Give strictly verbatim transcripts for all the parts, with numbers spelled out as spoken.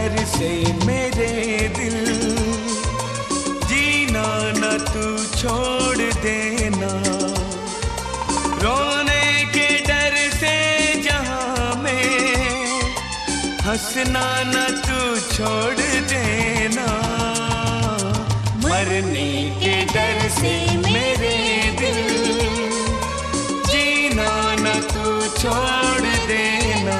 डर से मेरे दिल, जीना न तू छोड़ देना। रोने के डर से जहां में, हंसना न तू छोड़ देना। मरने के डर से मेरे दिल, जीना न तू छोड़ देना।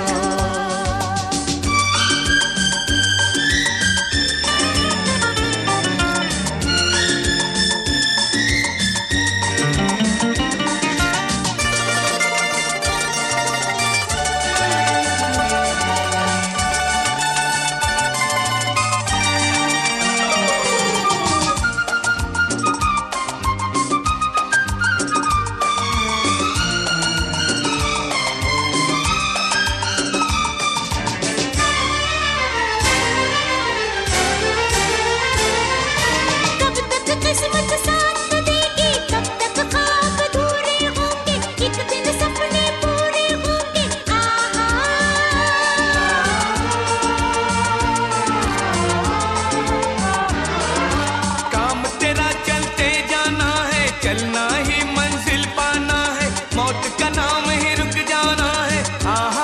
चलना ही मंजिल पाना है, मौत का नाम ही रुक जाना है। आहा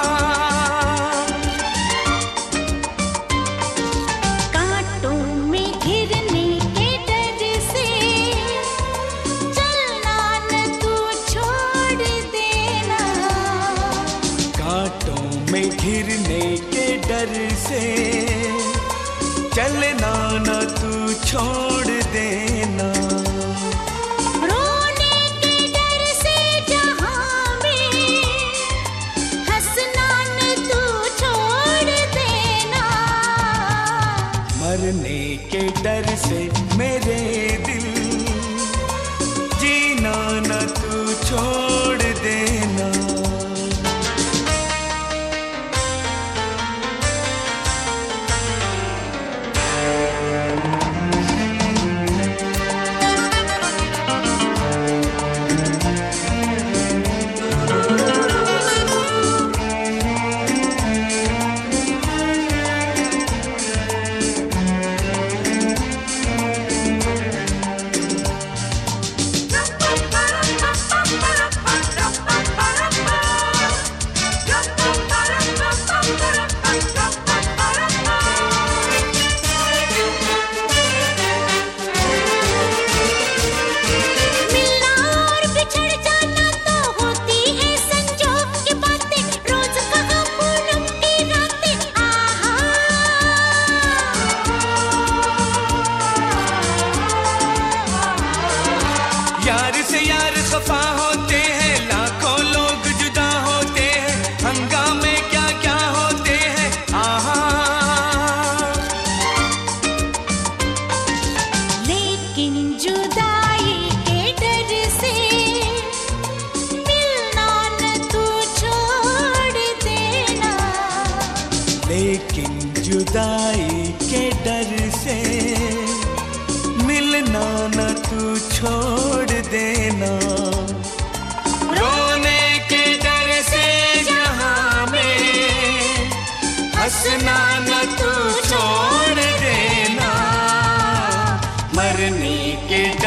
कांटों में घिरने के डर से, चलना न तू छोड़ देना। कांटों में घिरने के डर से, चलना न तू छोड़ देना। मरने के डर से मेरे दिल, जीना न तू छोड़ देना। यार से यार खफा होते हैं, लाखों लोग जुदा होते हैं, हंगामे क्या क्या होते हैं। आहा लेकिन जुदाई के डर से, मिलना न तू छोड़ देना। लेकिन जुदाई के डर से, मिलना न तू छोड़ देना। रोने के डर से जहां में, हंसना न तू छोड़ देना। मरने के